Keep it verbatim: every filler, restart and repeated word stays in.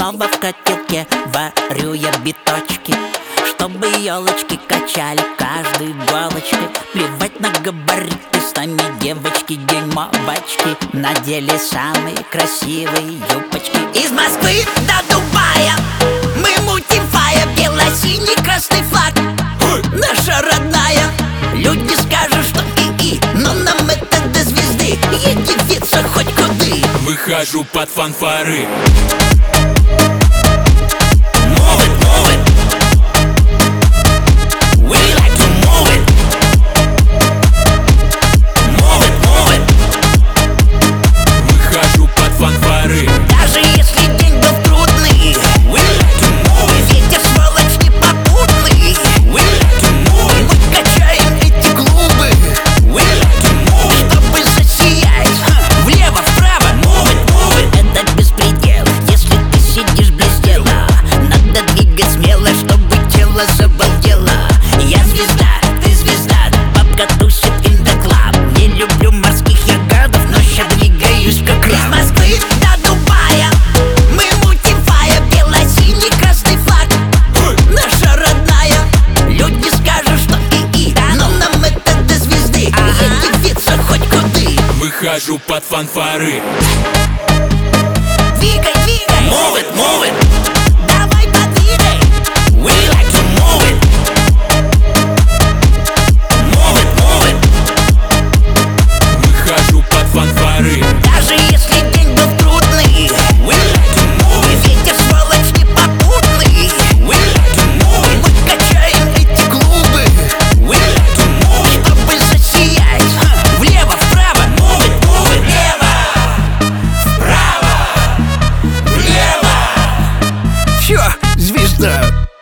снова в котелке варю я биточки, чтобы елочки качали каждой иголочкой. Плевать на габариты, с нами девочки дюймовочки, надели самые красивые юбочки. Из Москвы до Дубая мы мутим фая, бело-синий красный флаг, наша родная. Люди скажут, что и-и, но нам это до звезды. Я девица хоть куды, выхожу под фанфары. Move it, move it. We like to move it. Move it, move it. Выхожу под фанфары. Даже если день был трудный, we like to move it. Ветер сволочь непопутный, we like to move it. Мы качаем эти клубы, we like to move it. Чтобы засиять влево, вправо, move it, move it. Это беспредел, если ты сидишь без дела. Надо двигать смело, чтобы тело забалдело. Я звезда, ты звезда, бабка тусит in the club. Не люблю морских ягодов, но ща двигаюсь как краб. Из Москвы до Дубая мы мутим фая, бело-синий красный флаг, наша родная. Люди скажут, что и-и, но нам это до звезды. Я девица хоть куды, Выхожу под фанфары. двигай, двигай, move it, move it. Давай подвигай, we like to move it. Move it, move it. Выхожу под фанфары. Даже если день был трудный, we like to move it. Ветер сволочь непопутный, we like to move it. Мы качаем эти клубы, we like to move it. Чтобы засиять влево, вправо, move it, move it. Влево, вправо, влево. Чё, звезда?